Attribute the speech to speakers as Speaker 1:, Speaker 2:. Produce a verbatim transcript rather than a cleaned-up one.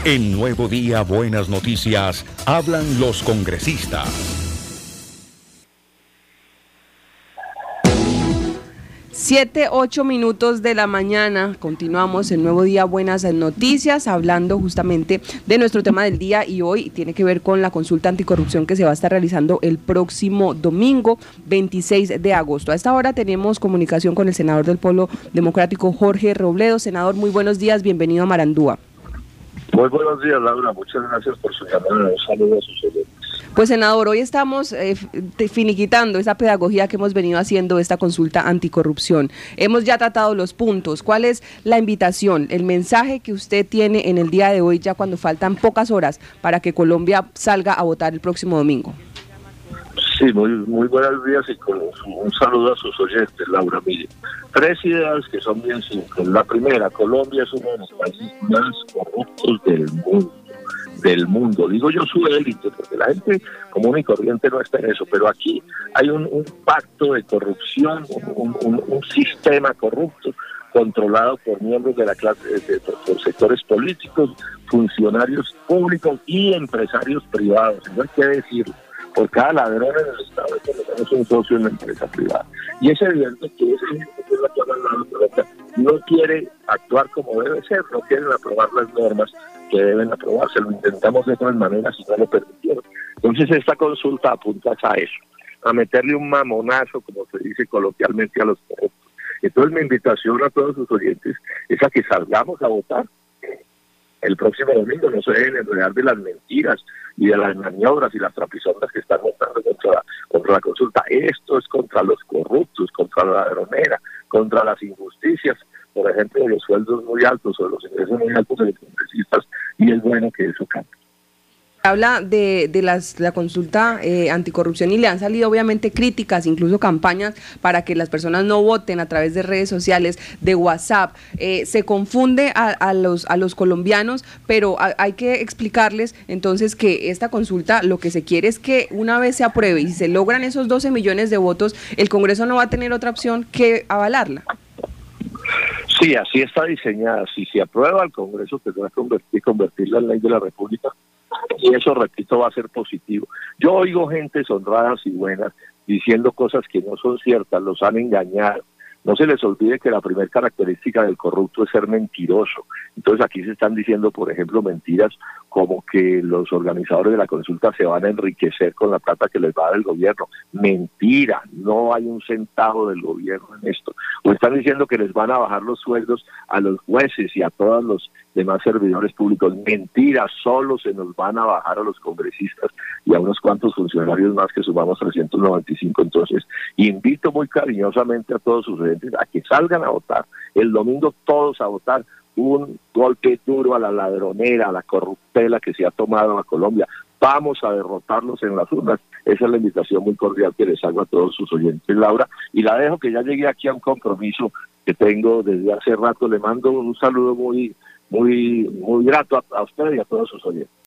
Speaker 1: En Nuevo Día, Buenas Noticias, hablan los congresistas.
Speaker 2: Siete, ocho minutos de la mañana, continuamos en Nuevo Día Buenas Noticias, hablando justamente de nuestro tema del día, y hoy tiene que ver con la consulta anticorrupción que se va a estar realizando el próximo domingo veintiséis de agosto. A esta hora tenemos comunicación con el senador del Polo Democrático, Jorge Robledo. Senador, muy buenos días, bienvenido a Marandúa.
Speaker 3: Muy buenos días, Laura, muchas gracias por su llamada, un saludo a sus oyentes.
Speaker 2: Pues, senador, hoy estamos eh, finiquitando esa pedagogía que hemos venido haciendo de esta consulta anticorrupción. Hemos ya tratado los puntos. ¿Cuál es la invitación, el mensaje que usted tiene en el día de hoy, ya cuando faltan pocas horas para que Colombia salga a votar el próximo domingo?
Speaker 3: Sí, muy, muy buenos días y con un saludo a sus oyentes, Laura. Mire, tres ideas que son bien simples. La primera, Colombia es uno de los países más corruptos del mundo. del mundo, digo yo su élite, porque la gente común y corriente no está en eso, pero aquí hay un, un pacto de corrupción, un, un, un sistema corrupto controlado por miembros de la clase, de, por, por sectores políticos, funcionarios públicos y empresarios privados. No hay que decirlo, por cada ladrón en el Estado hay por lo menos un socio en la empresa privada. Y es evidente que esa gente que es la que habla al lado, no quiere actuar como debe ser, no quieren aprobar las normas que deben aprobarse. Lo intentamos de todas maneras y no lo permitieron. Entonces esta consulta apunta a eso, a meterle un mamonazo, como se dice coloquialmente, a los corruptos. Entonces mi invitación a todos sus oyentes es a que salgamos a votar el próximo domingo. No se deben enredar de las mentiras y de las maniobras y las trapisondas que están montando contra la, contra la consulta. Esto es contra los corruptos, contra la ladronera, contra las injusticias, por ejemplo, de los sueldos muy altos o de los ingresos muy altos de los congresistas, y es bueno que eso cambie.
Speaker 2: Habla de, de las, la consulta eh, anticorrupción, y le han salido obviamente críticas, incluso campañas para que las personas no voten a través de redes sociales, de WhatsApp. Eh, se confunde a, a, los, a los colombianos, pero a, hay que explicarles entonces que esta consulta lo que se quiere es que una vez se apruebe y se logran esos doce millones de votos, el Congreso no va a tener otra opción que avalarla.
Speaker 3: Sí, así está diseñada. Si se aprueba, el Congreso tendrá que convertir, convertirla en ley de la República, y eso, repito, va a ser positivo. Yo oigo gentes honradas y buenas diciendo cosas que no son ciertas, los han engañado. No se les olvide que la primera característica del corrupto es ser mentiroso. Entonces aquí se están diciendo, por ejemplo, mentiras como que los organizadores de la consulta se van a enriquecer con la plata que les va a dar el gobierno. Mentira, no hay un centavo del gobierno en esto. O están diciendo que les van a bajar los sueldos a los jueces y a todos los demás servidores públicos. Mentira, solo se nos van a bajar a los congresistas y a unos cuantos funcionarios más, que sumamos trescientos noventa y cinco. Entonces, invito muy cariñosamente a todos sus oyentes a que salgan a votar. El domingo todos a votar. Un golpe duro a la ladronera, a la corruptela que se ha tomado a Colombia. Vamos a derrotarlos en las urnas. Esa es la invitación muy cordial que les hago a todos sus oyentes, Laura. Y la dejo, que ya llegué aquí a un compromiso que tengo desde hace rato. Le mando un saludo muy, muy, muy grato a, a usted y a todos sus oyentes.